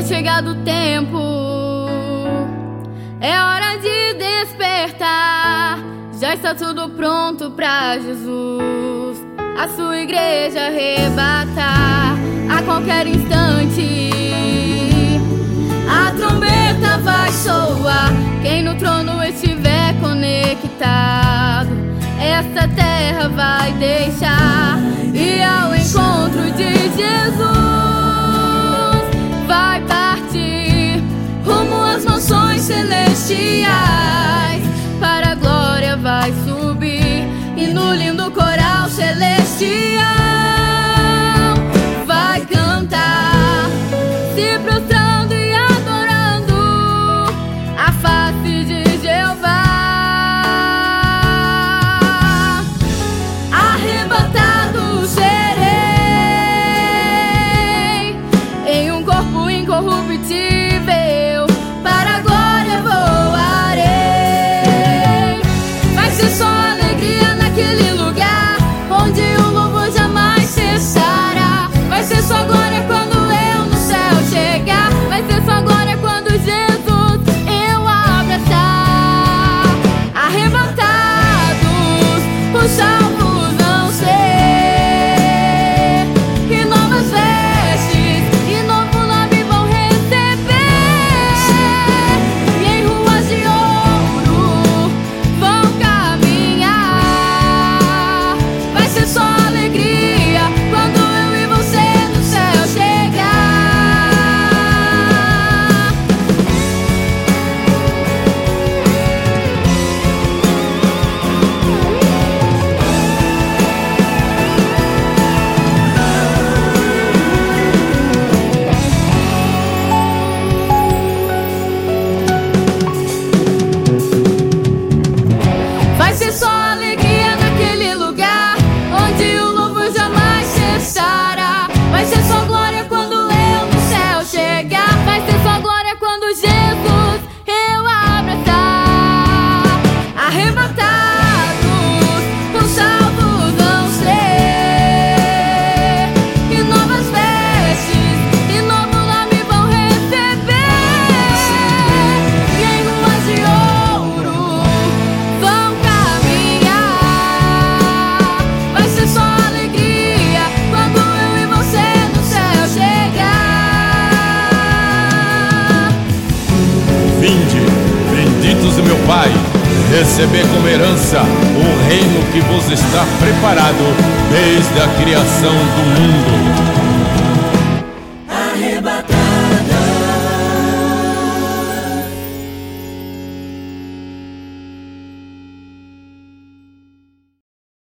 chegado o tempo, é hora de despertar. Já está tudo pronto pra Jesus, a sua igreja arrebatar. A qualquer instante a trombeta vai soar. Quem no trono estiver conectado, esta terra vai deixar e ao encontro de Jesus vai partir rumo às mansões celestiais. Para a glória vai subir e no lindo coral celestial vai cantar, se prostrando e adorando a face de Jeová. Arrebatado serei em um corpo incorruptível, para a glória voarei. Vai ser só alegria naquele lugar onde o louvor jamais cessará. Vai ser só glória quando eu no céu chegar. Vai ser só glória quando Jesus eu abraçar. Arrebatados, os salvos vão ser, e novas vestes e novo nome vão receber, e em ruas de ouro vão caminhar. Vai ser só alegria quando eu e você no céu chegar. Vai ser só alegria naquele lugar onde o louvor jamais cessará. Vai ser só glória quando eu no céu chegar. Vai ser só glória quando Jesus eu abraçar. Arrebatados, os salvos vão ser, e novas vestes e novo nome vão receber, e em ruas de ouro vão caminhar. Vai ser só alegria quando eu e você no céu chegar. Vinde, benditos de meu Pai, receber como herança o reino que vos está preparado desde a criação do mundo.